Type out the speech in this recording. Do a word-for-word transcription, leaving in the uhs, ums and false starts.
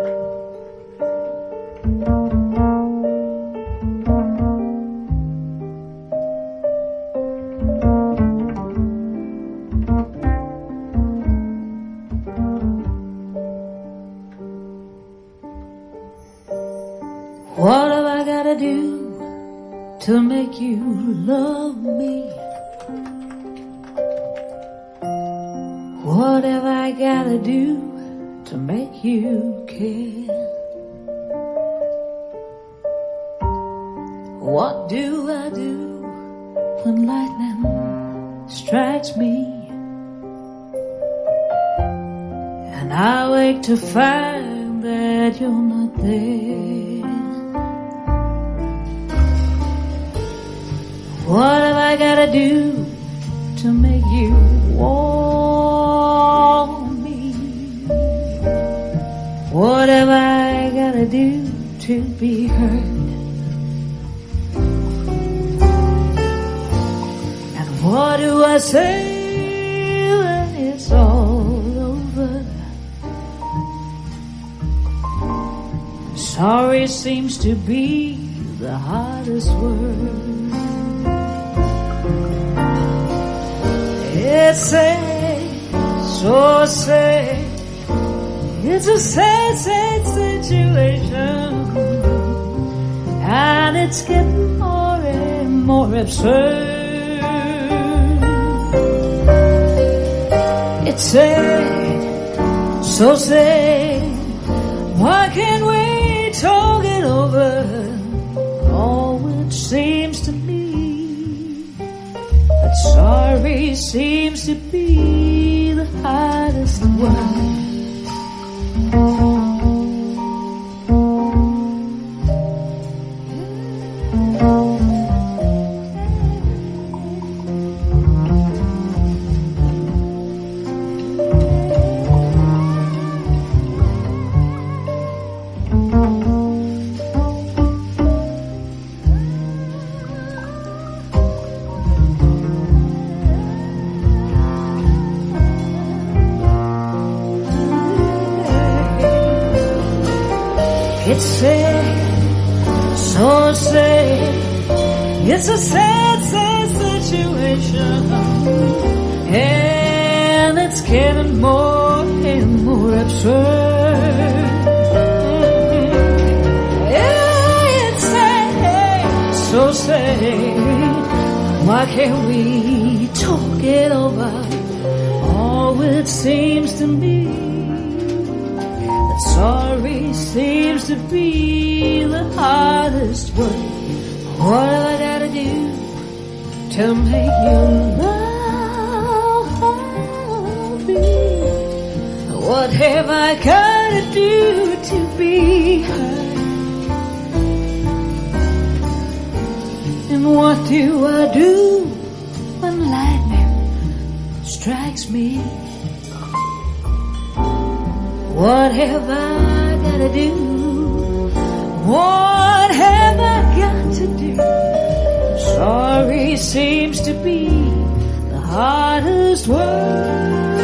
What have I gotta do to make you love me? What have I gotta do to make you care? What do I do when lightning strikes me and I wake to find that you're not there? What have I gotta do to make you want me? What have I gotta do to be heard? And what do I say when it's all over? Sorry seems to be the hardest word. It's sad, so sad. It's a sad, sad situation, and it's getting more and more absurd. It's sad, so sad. Why can't we talk it over? Oh, it seems to me that sorry seems to be the hardest word. It's sad, so sad. It's a sad, sad situation, and it's getting more and more absurd. Yeah, it's sad, so sad. Why can't we talk it over? Oh, it seems to me that sorry seems to be the hardest word. What have I gotta do to make you love me? What have I gotta do to be heard? And what do I do when lightning strikes me? What have I gotta do? What have I got to do? Sorry seems to be the hardest word.